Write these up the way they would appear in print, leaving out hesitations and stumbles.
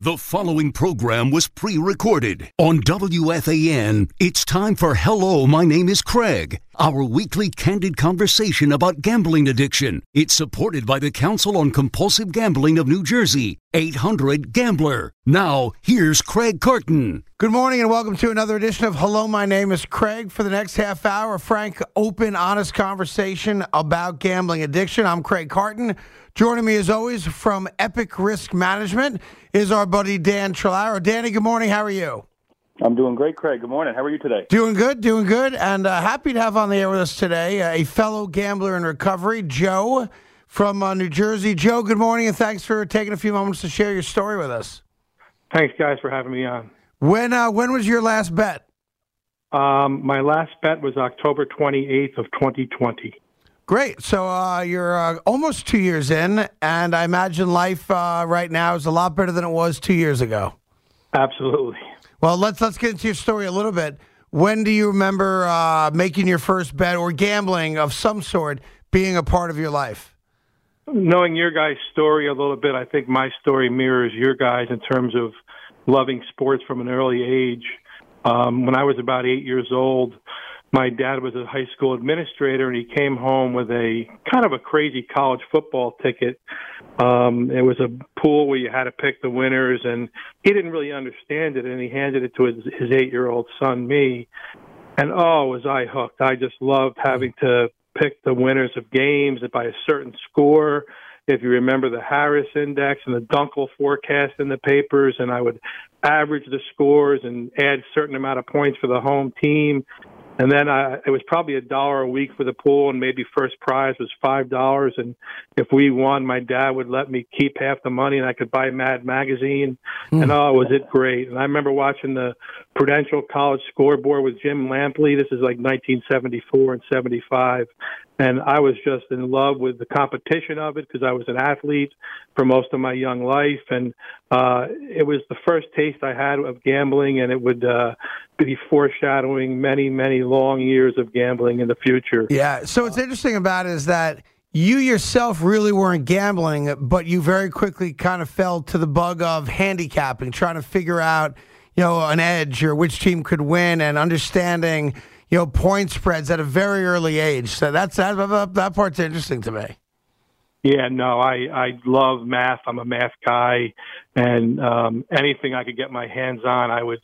The following program was pre-recorded. On WFAN, it's time for Hello, My Name is Craig, our weekly candid conversation about gambling addiction. It's supported by the Council on Compulsive Gambling of New Jersey, 800-GAMBLER. Now, here's Craig Carton. Good morning and welcome to another edition of Hello, My Name is Craig. For the next half hour, a frank, open, honest conversation about gambling addiction. I'm Craig Carton. Joining me as always from Epic Risk Management is our buddy Dan Trelaro. Danny, good morning. How are you? I'm doing great, Craig. Good morning. How are you today? Doing good. And happy to have on the air with us today a fellow gambler in recovery, Joe from New Jersey. Joe, good morning, and thanks for taking a few moments to share your story with us. Thanks, guys, for having me on. When was your last bet? My last bet was October 28th of 2020. Great. So you're almost 2 years in, and I imagine life right now is a lot better than it was 2 years ago. Absolutely. Well, let's get into your story a little bit. When do you remember making your first bet or gambling of some sort being a part of your life? Knowing your guys' story a little bit, I think my story mirrors your guys in terms of loving sports from an early age. When I was about 8 years old, my dad was a high school administrator, and he came home with a kind of a crazy college football ticket. It was a pool where you had to pick the winners, and he didn't really understand it, and he handed it to his 8-year-old son, me. And, was I hooked. I just loved having to pick the winners of games by a certain score. If you remember the Harris Index and the Dunkel forecast in the papers, and I would average the scores and add a certain amount of points for the home team. And then it was probably $1 a week for the pool, and maybe first prize was $5. And if we won, my dad would let me keep half the money, and I could buy Mad Magazine. And was it great? And I remember watching the Prudential College scoreboard with Jim Lampley. This is like 1974 and 75. And I was just in love with the competition of it because I was an athlete for most of my young life. And it was the first taste I had of gambling, and it would be foreshadowing many, many long years of gambling in the future. Yeah. So what's interesting about it is that you yourself really weren't gambling, but you very quickly kind of fell to the bug of handicapping, trying to figure out, an edge or which team could win, and understanding, point spreads at a very early age. So that part's interesting to me. Yeah, no, I love math. I'm a math guy, and anything I could get my hands on, I would,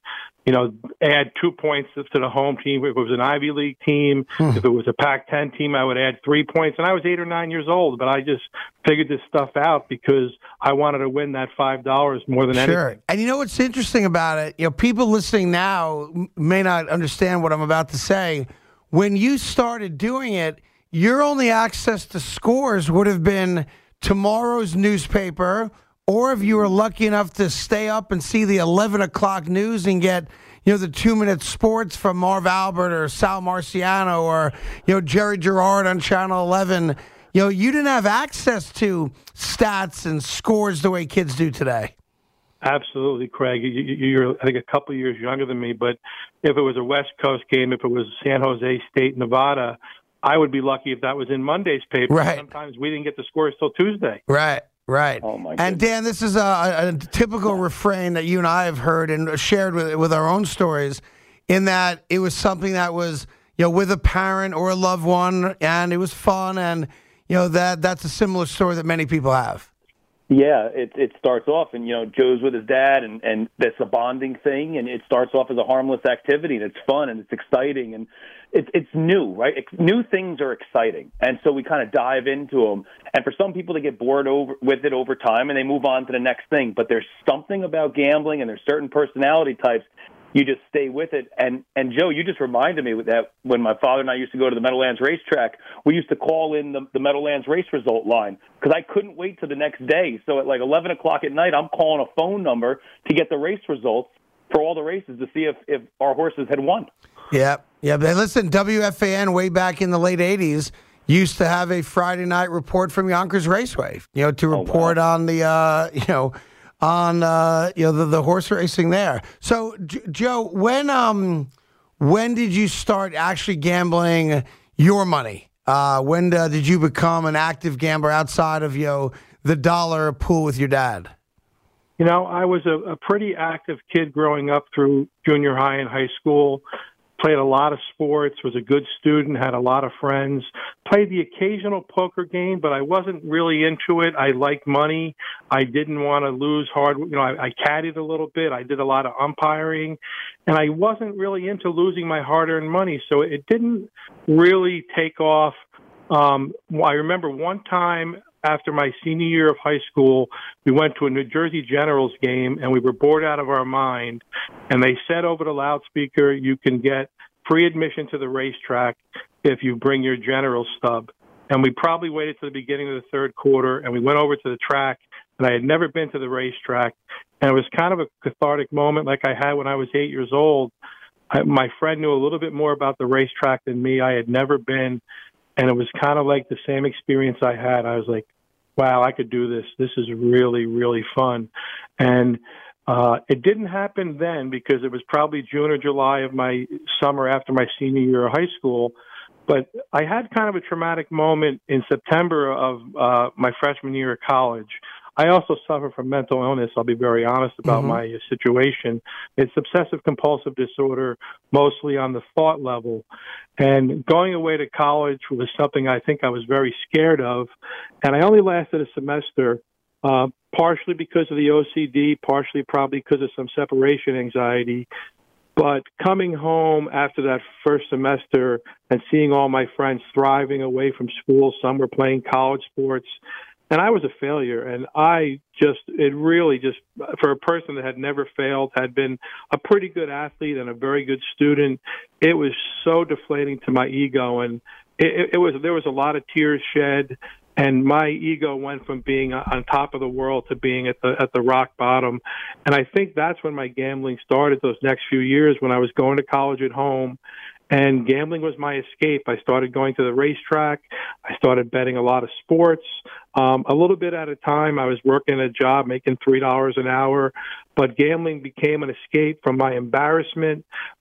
add 2 points to the home team. If it was an Ivy League team, if it was a Pac-10 team, I would add 3 points. And I was 8 or 9 years old, but I just figured this stuff out because I wanted to win that $5 more than anything. Sure. And you know what's interesting about it? People listening now may not understand what I'm about to say. When you started doing it, your only access to scores would have been tomorrow's newspaper, or if you were lucky enough to stay up and see the 11 o'clock news and get, the 2-minute sports from Marv Albert or Sal Marciano or, Jerry Gerard on Channel 11. You didn't have access to stats and scores the way kids do today. Absolutely, Craig. You're, I think, a couple of years younger than me, but if it was a West Coast game, if it was San Jose State, Nevada, I would be lucky if that was in Monday's paper. Right. Sometimes we didn't get the scores till Tuesday. Right. Oh my and Dan, this is a typical refrain that you and I have heard and shared with our own stories, in that it was something that was, with a parent or a loved one, and it was fun, and that's a similar story that many people have. Yeah, it starts off, and Joe's with his dad, and that's a bonding thing, and it starts off as a harmless activity, and it's fun, and it's exciting, and it's new, right? New things are exciting, and so we kind of dive into them. And for some people, they get bored with it over time, and they move on to the next thing. But there's something about gambling, and there's certain personality types. You just stay with it. And Joe, you just reminded me that when my father and I used to go to the Meadowlands racetrack, we used to call in the Meadowlands race result line because I couldn't wait till the next day. So at like 11 o'clock at night, I'm calling a phone number to get the race results for all the races to see if our horses had won. Yeah. But listen, WFAN way back in the late 80s used to have a Friday night report from Yonkers Raceway, to report on the, the horse racing there. So, Joe, when did you start actually gambling your money? When did you become an active gambler outside of the dollar pool with your dad? You know, I was a pretty active kid growing up through junior high and high school. Played a lot of sports, was a good student, had a lot of friends. Played the occasional poker game, but I wasn't really into it. I liked money. I didn't want to lose hard. You know, I caddied a little bit. I did a lot of umpiring, and I wasn't really into losing my hard-earned money. So it didn't really take off. I remember one time after my senior year of high school, we went to a New Jersey Generals game, and we were bored out of our mind. And they said over the loudspeaker, you can get free admission to the racetrack if you bring your Generals stub. And we probably waited to the beginning of the third quarter, and we went over to the track, and I had never been to the racetrack. And it was kind of a cathartic moment like I had when I was 8 years old. My friend knew a little bit more about the racetrack than me. I had never been. And it was kind of like the same experience I had. I was like, wow, I could do this. This is really, really fun. And it didn't happen then because it was probably June or July of my summer after my senior year of high school. But I had kind of a traumatic moment in September of my freshman year of college. I also suffer from mental illness. I'll be very honest about my situation. It's obsessive compulsive disorder, mostly on the thought level. And going away to college was something I think I was very scared of. And I only lasted a semester, partially because of the OCD, partially probably because of some separation anxiety. But coming home after that first semester and seeing all my friends thriving away from school, some were playing college sports, and I was a failure. And it really just, for a person that had never failed, had been a pretty good athlete and a very good student, it was so deflating to my ego. And there was a lot of tears shed. And my ego went from being on top of the world to being at the rock bottom. And I think that's when my gambling started, those next few years when I was going to college at home. And gambling was my escape. I started going to the racetrack. I started betting a lot of sports. A little bit at a time. I was working a job making $3 an hour. But gambling became an escape from my embarrassment.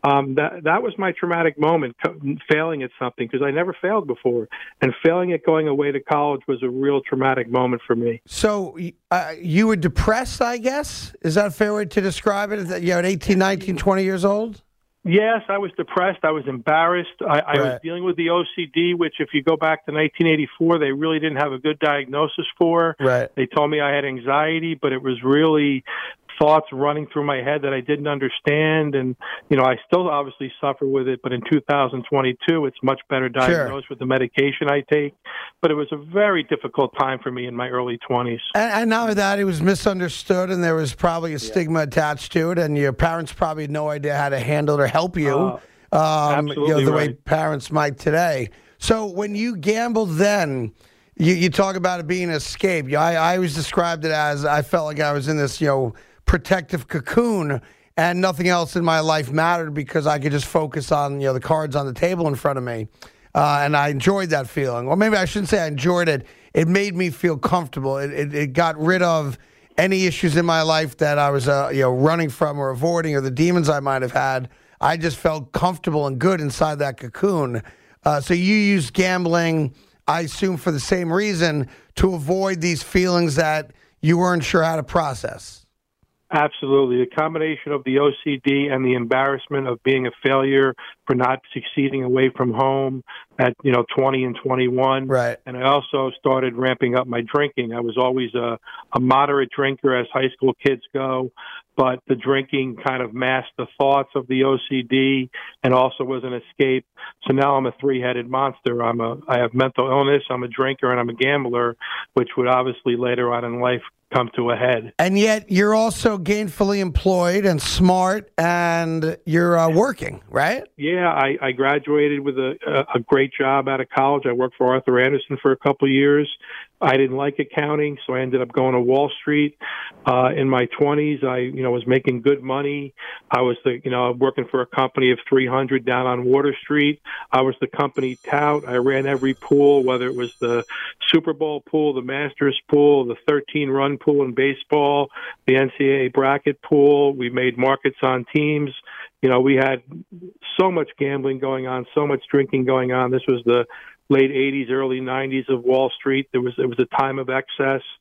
That was my traumatic moment, failing at something, because I never failed before. And failing at going away to college was a real traumatic moment for me. So you were depressed, I guess? Is that a fair way to describe it? That you're at 18, 19, 20 years old? Yes, I was depressed. I was embarrassed. I was dealing with the OCD, which if you go back to 1984, they really didn't have a good diagnosis for. Right. They told me I had anxiety, but it was really thoughts running through my head that I didn't understand. And, you know, I still obviously suffer with it, but in 2022, it's much better diagnosed with the medication I take. But it was a very difficult time for me in my early 20s. And not only that, it was misunderstood, and there was probably a stigma attached to it, and your parents probably had no idea how to handle it or help you, absolutely the way parents might today. So when you gambled then, you talk about it being an escape. I always described it as I felt like I was in this, protective cocoon, and nothing else in my life mattered because I could just focus on, the cards on the table in front of me. And I enjoyed that feeling. Or maybe I shouldn't say I enjoyed it. It made me feel comfortable. It got rid of any issues in my life that I was running from or avoiding, or the demons I might have had. I just felt comfortable and good inside that cocoon. So you used gambling, I assume, for the same reason, to avoid these feelings that you weren't sure how to process. Absolutely. The combination of the OCD and the embarrassment of being a failure for not succeeding away from home at, 20 and 21. Right. And I also started ramping up my drinking. I was always a moderate drinker, as high school kids go, but the drinking kind of masked the thoughts of the OCD and also was an escape. So now I'm a three-headed monster. I have mental illness, I'm a drinker, and I'm a gambler, which would obviously later on in life come to a head. And yet you're also gainfully employed and smart, and you're working, right? Yeah, I graduated with a great job out of college. I worked for Arthur Andersen for a couple of years. I didn't like accounting, so I ended up going to Wall Street. In my 20s, I was making good money. I was working for a company of 300 down on Water Street. I was the company tout. I ran every pool, whether it was the Super Bowl pool, the Masters pool, the 13-run pool in baseball, the NCAA bracket pool. We made markets on teams. We had so much gambling going on, so much drinking going on. This was the late 80s, early 90s of Wall Street. It was a time of excess.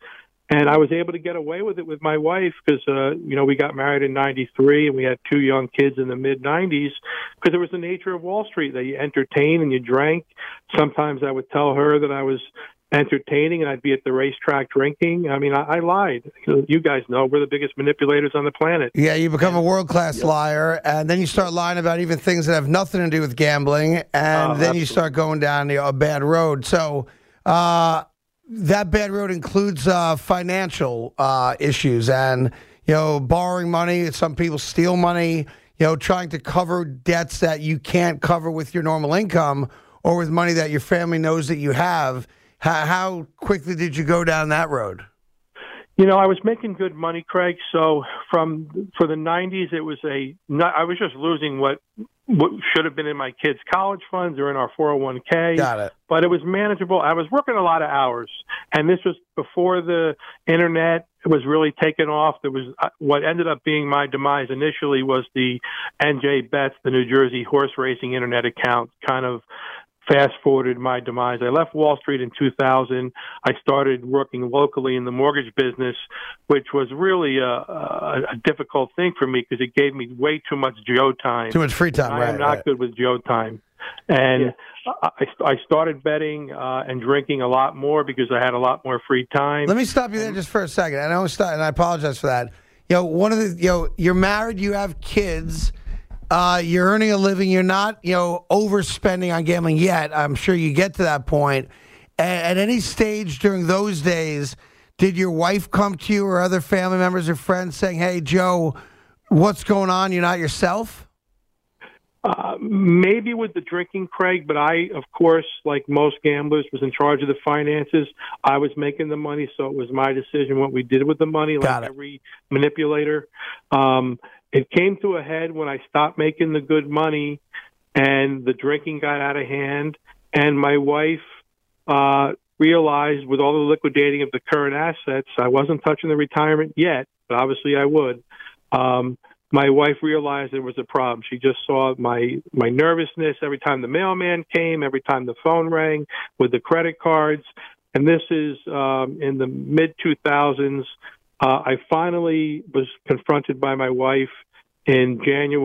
And I was able to get away with it with my wife because, we got married in 93 and we had 2 young kids in the mid-90s because it was the nature of Wall Street that you entertained and you drank. Sometimes I would tell her that I was entertaining and I'd be at the racetrack drinking. I mean, I lied. You guys know we're the biggest manipulators on the planet. Yeah, you become a world-class liar, and then you start lying about even things that have nothing to do with gambling, and then you start going down a bad road. So that bad road includes financial issues and, borrowing money. Some people steal money, trying to cover debts that you can't cover with your normal income or with money that your family knows that you have. How quickly did you go down that road? I was making good money, Craig. So for the 90s, I was just losing what should have been in my kids' college funds or in our 401k. Got it. But it was manageable. I was working a lot of hours, and this was before the internet was really taken off. There was what ended up being my demise initially was the NJ Bets, the New Jersey horse racing internet account, kind of fast-forwarded my demise. I left Wall Street in 2000. I started working locally in the mortgage business, which was really a difficult thing for me because it gave me way too much Joe time. Too much free time, right? I'm not good with Joe time. And I started betting and drinking a lot more because I had a lot more free time. Let me stop you there just for a second. And I apologize for that. You're married, you have kids. You're earning a living. You're not, overspending on gambling yet. I'm sure you get to that point. At any stage during those days, did your wife come to you or other family members or friends saying, "Hey, Joe, what's going on? You're not yourself"? Maybe with the drinking, Craig, but I, of course, like most gamblers, was in charge of the finances. I was making the money, so it was my decision what we did with the money, like every manipulator. It came to a head when I stopped making the good money and the drinking got out of hand, and my wife realized with all the liquidating of the current assets, I wasn't touching the retirement yet, but obviously I would. My wife realized there was a problem. She just saw my nervousness every time the mailman came, every time the phone rang with the credit cards. And this is in the mid-2000s. I finally was confronted by my wife in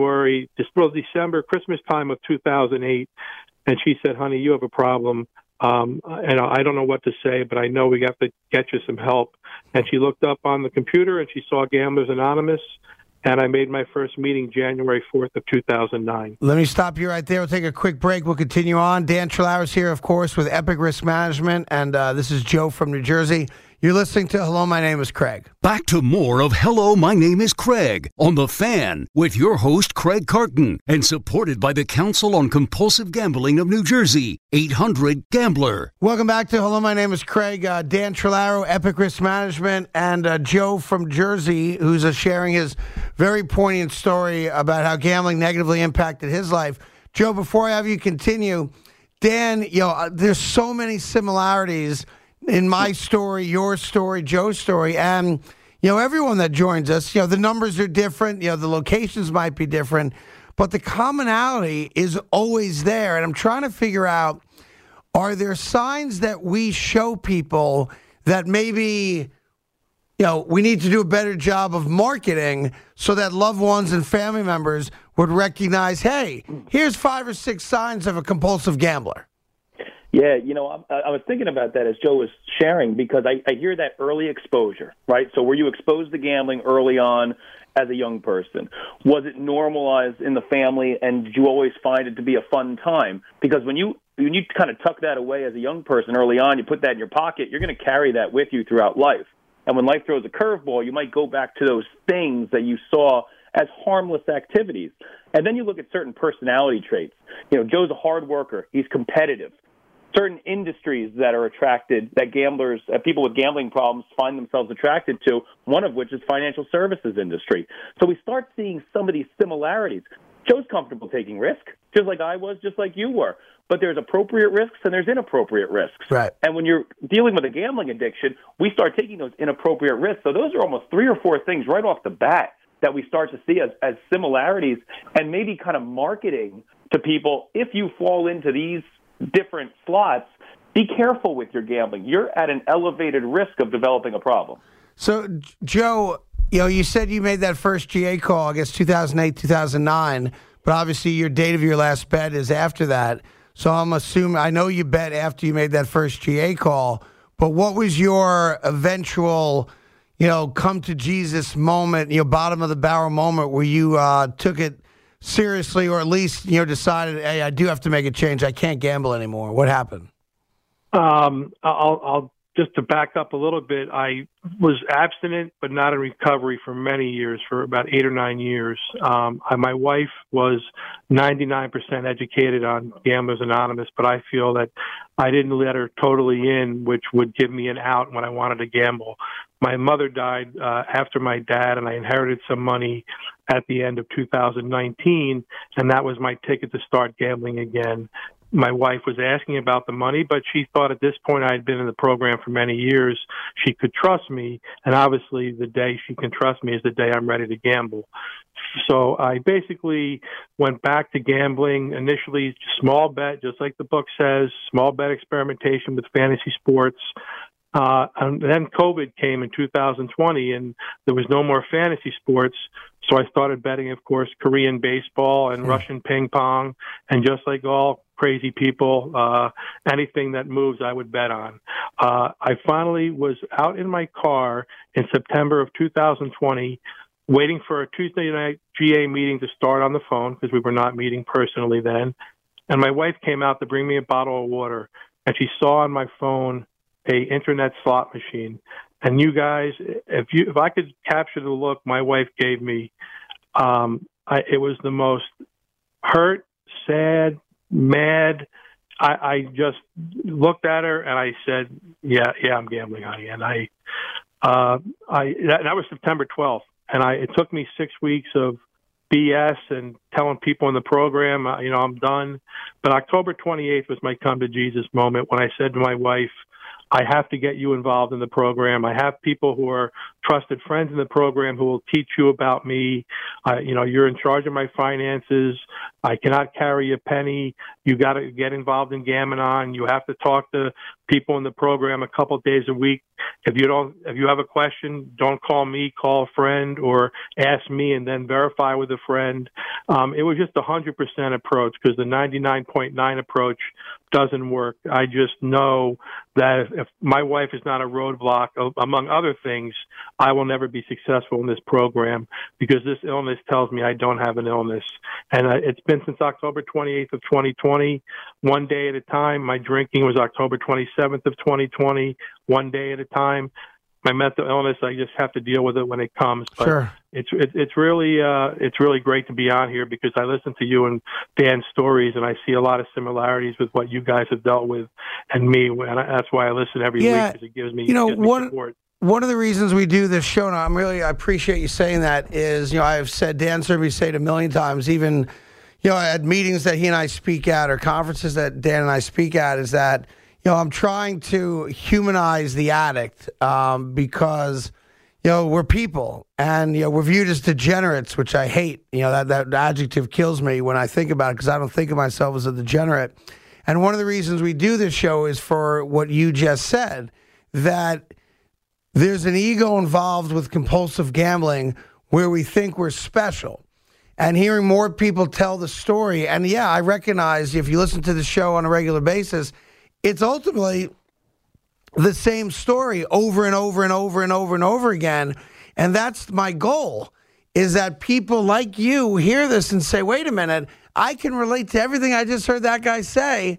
December, Christmas time of 2008. And she said, "Honey, you have a problem. And I don't know what to say, but I know we have to get you some help." And she looked up on the computer and she saw Gamblers Anonymous. And I made my first meeting January 4th of 2009. Let me stop you right there. We'll take a quick break. We'll continue on. Dan Trillauer's here, of course, with Epic Risk Management. And this is Joe from New Jersey. You're listening to Hello, My Name is Craig. Back to more of Hello, My Name is Craig on The Fan with your host, Craig Carton, and supported by the Council on Compulsive Gambling of New Jersey, 800-GAMBLER. Welcome back to Hello, My Name is Craig. Dan Trillauer, Epic Risk Management, and Joe from Jersey, who's sharing his very poignant story about how gambling negatively impacted his life. Joe, before I have you continue, Dan, there's so many similarities in my story, your story, Joe's story, and, everyone that joins us, the numbers are different, the locations might be different, but the commonality is always there. And I'm trying to figure out, are there signs that we show people that maybe, we need to do a better job of marketing so that loved ones and family members would recognize, hey, here's 5 or 6 signs of a compulsive gambler? Yeah, I was thinking about that as Joe was sharing because I hear that early exposure, right? So were you exposed to gambling early on as a young person? Was it normalized in the family, and did you always find it to be a fun time? Because when you kind of tuck that away as a young person early on, you put that in your pocket, you're going to carry that with you throughout life. And when life throws a curveball, you might go back to those things that you saw as harmless activities. And then you look at certain personality traits. Joe's a hard worker. He's competitive. Certain industries that are attracted, that gamblers, people with gambling problems find themselves attracted to, one of which is financial services industry. So we start seeing some of these similarities. Joe's comfortable taking risk, just like I was, just like you were. But there's appropriate risks and there's inappropriate risks. Right. And when you're dealing with a gambling addiction, we start taking those inappropriate risks. So those are almost 3 or 4 things right off the bat that we start to see as similarities, and maybe kind of marketing to people, if you fall into these different slots, be careful with your gambling. You're at an elevated risk of developing a problem. So, Joe, you said you made that first GA call, I guess 2008, 2009, but obviously your date of your last bet is after that. So I'm assuming, I know you bet after you made that first GA call, but what was your eventual, come to Jesus moment, bottom of the barrel moment where you took it seriously, or at least, decided, hey, I do have to make a change. I can't gamble anymore. What happened? I'll just to back up a little bit. I was abstinent, but not in recovery for many years, for about 8 or 9 years. My wife was 99% educated on Gamblers Anonymous, but I feel that I didn't let her totally in, which would give me an out when I wanted to gamble. My mother died after my dad, and I inherited some money at the end of 2019, and that was my ticket to start gambling again. My wife was asking about the money, but she thought at this point I had been in the program for many years. She could trust me, and obviously the day she can trust me is the day I'm ready to gamble. So I basically went back to gambling, initially small bet, just like the book says, small bet experimentation with fantasy sports. And then COVID came in 2020, and there was no more fantasy sports. So I started betting, of course, Korean baseball and Russian ping pong, and just like all crazy people, anything that moves I would bet on. I finally was out in my car in September of 2020 waiting for a Tuesday night GA meeting to start on the phone, because we were not meeting personally then. And my wife came out to bring me a bottle of water, and she saw on my phone a internet slot machine. And you guys, if I could capture the look my wife gave me, it was the most hurt, sad, mad. I just looked at her and I said, yeah, I'm gambling, honey. And that was September 12th. And it took me 6 weeks of BS and telling people in the program, I'm done. But October 28th was my come to Jesus moment when I said to my wife, I have to get you involved in the program. I have people who are trusted friends in the program who will teach you about me. You're in charge of my finances. I cannot carry a penny. You got to get involved in Gam-Anon. You have to talk to people in the program a couple of days a week. If you have a question, don't call me, call a friend, or ask me and then verify with a friend. It was just 100% approach, because the 99.9 approach doesn't work. I just know that if my wife is not a roadblock, among other things, I will never be successful in this program, because this illness tells me I don't have an illness. And it's been since October 28th of 2020, one day at a time. My drinking was October 27th of 2020, one day at a time. My mental illness, I just have to deal with it when it comes. But sure. It's really great to be on here, because I listen to you and Dan's stories, and I see a lot of similarities with what you guys have dealt with and me. And that's why I listen every week, because it gives me support. One of the reasons we do this show, and I appreciate you saying that, is, I've said, Dan Serby say it a million times, even, at meetings that he and I speak at, or conferences that Dan and I speak at, is that, I'm trying to humanize the addict, because, we're people, and, we're viewed as degenerates, which I hate. That adjective kills me when I think about it, because I don't think of myself as a degenerate. And one of the reasons we do this show is for what you just said, that there's an ego involved with compulsive gambling where we think we're special. And hearing more people tell the story, and yeah, I recognize if you listen to the show on a regular basis, it's ultimately the same story over and over and over and over and over again. And that's my goal, is that people like you hear this and say, wait a minute, I can relate to everything I just heard that guy say.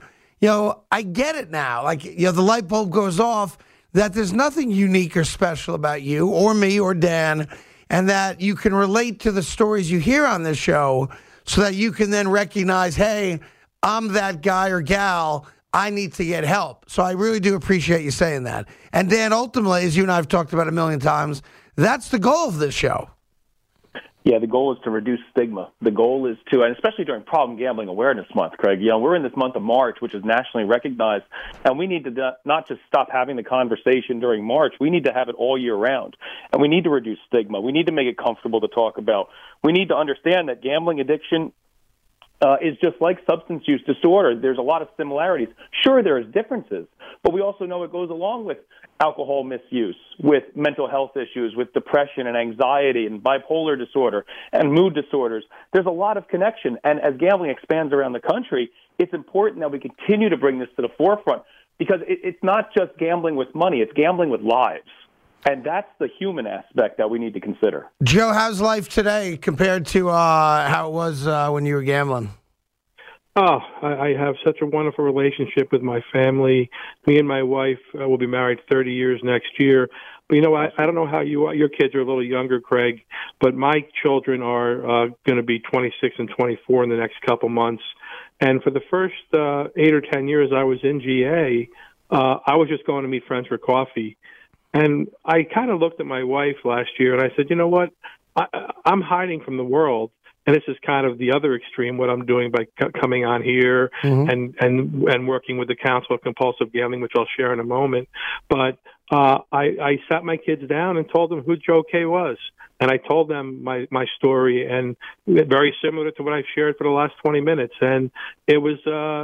I get it now. The light bulb goes off, that there's nothing unique or special about you or me or Dan, and that you can relate to the stories you hear on this show, so that you can then recognize, hey, I'm that guy or gal. I need to get help. So I really do appreciate you saying that. And Dan, ultimately, as you and I have talked about a million times, that's the goal of this show. Yeah, the goal is to reduce stigma. The goal is to, and especially during Problem Gambling Awareness Month, Craig, we're in this month of March, which is nationally recognized, and we need to not just stop having the conversation during March. We need to have it all year round, and we need to reduce stigma. We need to make it comfortable to talk about. We need to understand that gambling addiction is just like substance use disorder. There's a lot of similarities. Sure, there's differences, but we also know it goes along with alcohol misuse, with mental health issues, with depression and anxiety and bipolar disorder and mood disorders. There's a lot of connection. And as gambling expands around the country, it's important that we continue to bring this to the forefront because it's not just gambling with money, it's gambling with lives. And that's the human aspect that we need to consider. Joe, how's life today compared to how it was when you were gambling? Oh, I have such a wonderful relationship with my family. Me and my wife will be married 30 years next year. But, you know, I don't know how you are. Your kids are a little younger, Craig, but my children are going to be 26 and 24 in the next couple months. And for the first 8 or 10 years I was in GA, I was just going to meet friends for coffee. And I kind of looked at my wife last year and I said, you know what, I'm hiding from the world. And this is kind of the other extreme, what I'm doing by coming on here and working with the Council of Compulsive Gambling, which I'll share in a moment. But I sat my kids down and told them who Joe Kay was. And I told them my story, and very similar to what I've shared for the last 20 minutes. And it was,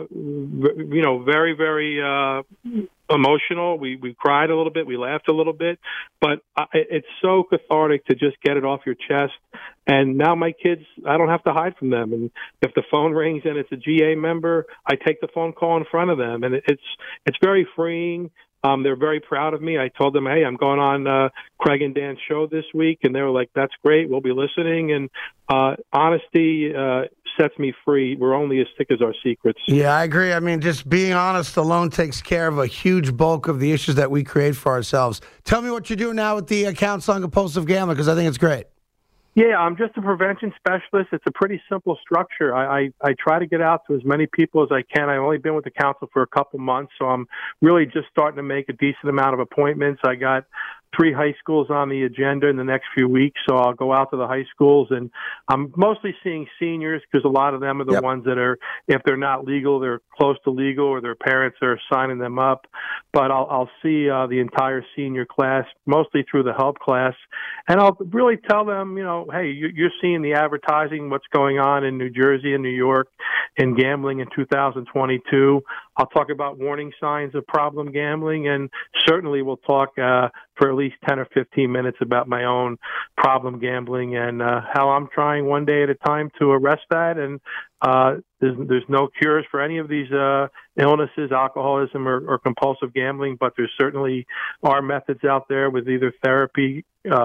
very, very emotional. We cried a little bit. We laughed a little bit. But it's so cathartic to just get it off your chest. And now my kids, I don't have to hide from them. And if the phone rings and it's a GA member, I take the phone call in front of them. And it's very freeing. They're very proud of me. I told them, hey, I'm going on Craig and Dan's show this week. And they were like, that's great. We'll be listening. And honesty sets me free. We're only as thick as our secrets. Yeah, I agree. I mean, just being honest alone takes care of a huge bulk of the issues that we create for ourselves. Tell me what you're doing now with the Council on Compulsive Gambling, because I think it's great. Yeah, I'm just a prevention specialist. It's a pretty simple structure. I try to get out to as many people as I can. I've only been with the council for a couple months, so I'm really just starting to make a decent amount of appointments. I got 3 high schools on the agenda in the next few weeks, so I'll go out to the high schools, and I'm mostly seeing seniors because a lot of them are the ones that are, if they're not legal, they're close to legal, or their parents are signing them up. But I'll see the entire senior class, mostly through the help class, and I'll really tell them, hey, you're seeing the advertising, what's going on in New Jersey and New York in gambling in 2022. I'll talk about warning signs of problem gambling, and certainly we'll talk for at least 10 or 15 minutes about my own problem gambling and how I'm trying one day at a time to arrest that. And there's no cures for any of these illnesses, alcoholism or compulsive gambling, but there certainly are methods out there with either therapy,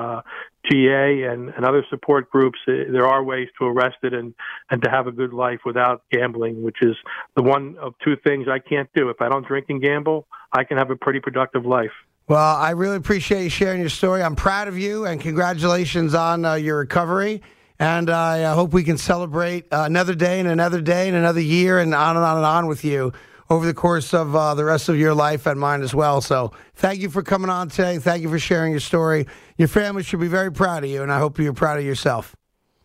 GA, and other support groups. There are ways to arrest it and to have a good life without gambling, which is the one of two things I can't do. If I don't drink and gamble, I can have a pretty productive life. Well, I really appreciate you sharing your story. I'm proud of you, and congratulations on your recovery. And I hope we can celebrate another day and another day and another year and on and on and on with you over the course of the rest of your life and mine as well. So thank you for coming on today. Thank you for sharing your story. Your family should be very proud of you, and I hope you're proud of yourself.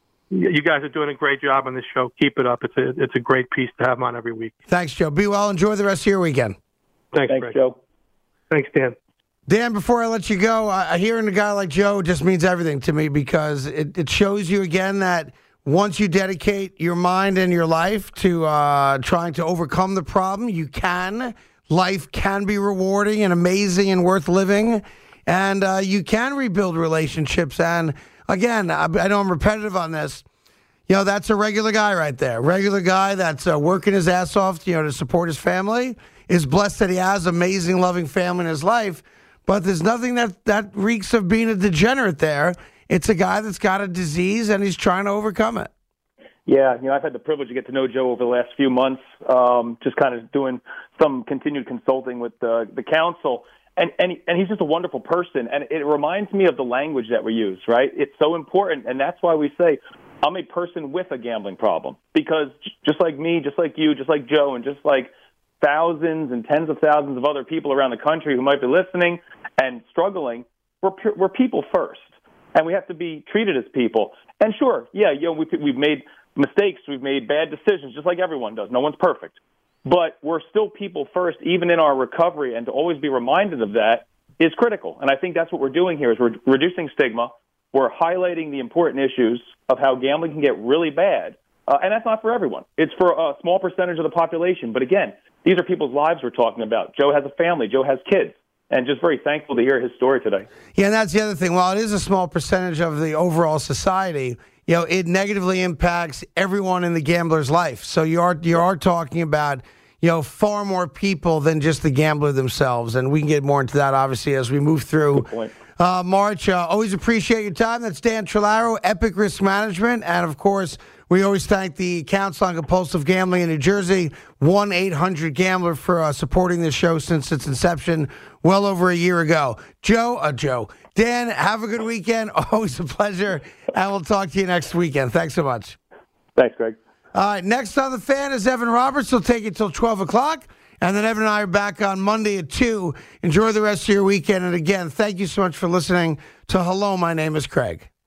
You guys are doing a great job on this show. Keep it up. It's a great piece to have on every week. Thanks, Joe. Be well. Enjoy the rest of your weekend. Thanks Joe. Thanks, Dan. Dan, before I let you go, hearing a guy like Joe just means everything to me because it shows you again that once you dedicate your mind and your life to trying to overcome the problem, you can. Life can be rewarding and amazing and worth living, and you can rebuild relationships. And again, I know I'm repetitive on this. That's a regular guy right there. Regular guy that's working his ass off, to support his family. Is blessed that he has amazing, loving family in his life. But there's nothing that reeks of being a degenerate there. It's a guy that's got a disease, and he's trying to overcome it. Yeah, I've had the privilege to get to know Joe over the last few months, just kind of doing some continued consulting with the council. And he's just a wonderful person. And it reminds me of the language that we use, right? It's so important. And that's why we say, I'm a person with a gambling problem. Because just like me, just like you, just like Joe, and just like thousands and tens of thousands of other people around the country who might be listening and struggling, we're people first, and we have to be treated as people. And sure, we've made mistakes, we've made bad decisions, just like everyone does. No one's perfect, but we're still people first, even in our recovery. And to always be reminded of that is critical. And I think that's what we're doing here: is we're reducing stigma, we're highlighting the important issues of how gambling can get really bad, And that's not for everyone. It's for a small percentage of the population. But again, these are people's lives we're talking about. Joe has a family. Joe has kids. And just very thankful to hear his story today. Yeah, and that's the other thing. While it is a small percentage of the overall society, it negatively impacts everyone in the gambler's life. So you are talking about, far more people than just the gambler themselves. And we can get more into that, obviously, as we move through March. Always appreciate your time. That's Dan Trillaro, Epic Risk Management. And, of course, we always thank the Council on Compulsive Gambling in New Jersey, 1-800-GAMBLER, for supporting this show since its inception well over a year ago. Dan, have a good weekend. Always a pleasure. And we'll talk to you next weekend. Thanks so much. Thanks, Greg. All right, next on The Fan is Evan Roberts. He'll take it till 12 o'clock. And then Evan and I are back on Monday at 2. Enjoy the rest of your weekend. And again, thank you so much for listening to Hello, My Name is Craig.